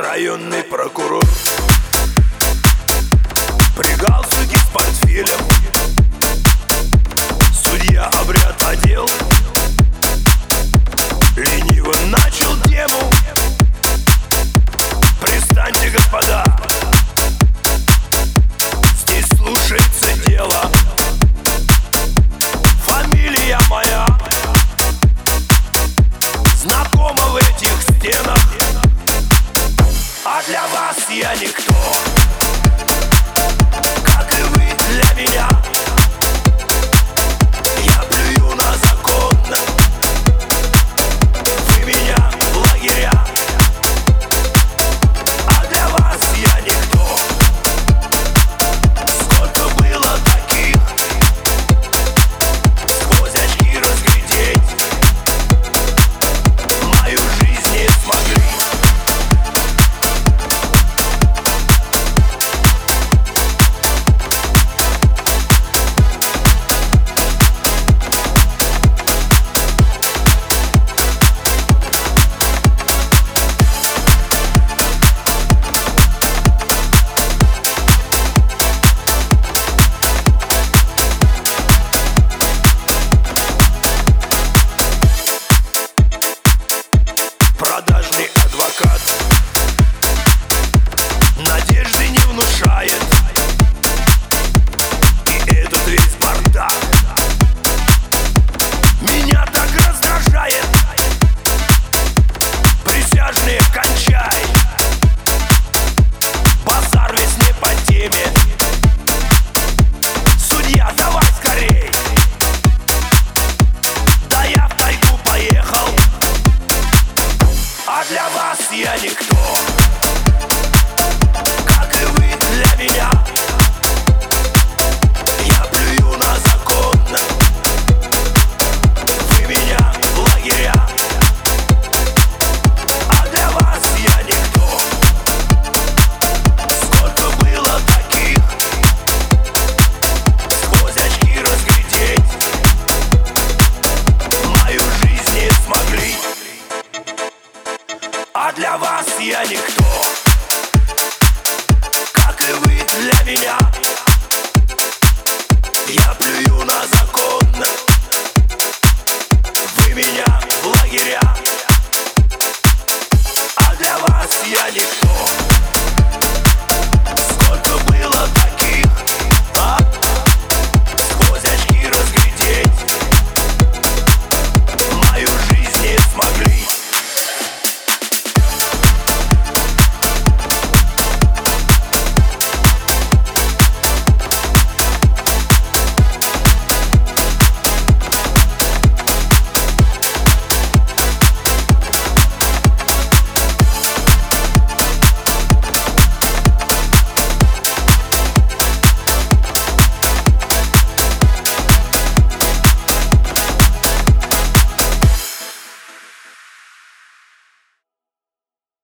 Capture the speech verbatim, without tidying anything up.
Районный прокурор при галстуке с портфелем. Судья обряд одел, лениво начал тему. Пристаньте, господа, здесь слушается дело. Фамилия моя знакома в этих стенах, а для вас я никто, как и вы для меня. Я плюю на закон, вы меня в лагеря, а для вас я никто. Сколько было таких, сквозь очки разглядеть мою жизнь не смогли. Продажный адвокат надежды не внушает, и этот весь бардак меня так раздражает. Присяжные, кончай, базар весь не по теме. Судья, давай скорей, да я в тайгу поехал, а для вас я никто, как и вы для меня. Я плюю на закон, вы меня в лагеря, а для вас я никто. Сколько было таких, сквозь очки разглядеть мою жизнь не смогли, а для вас я никто.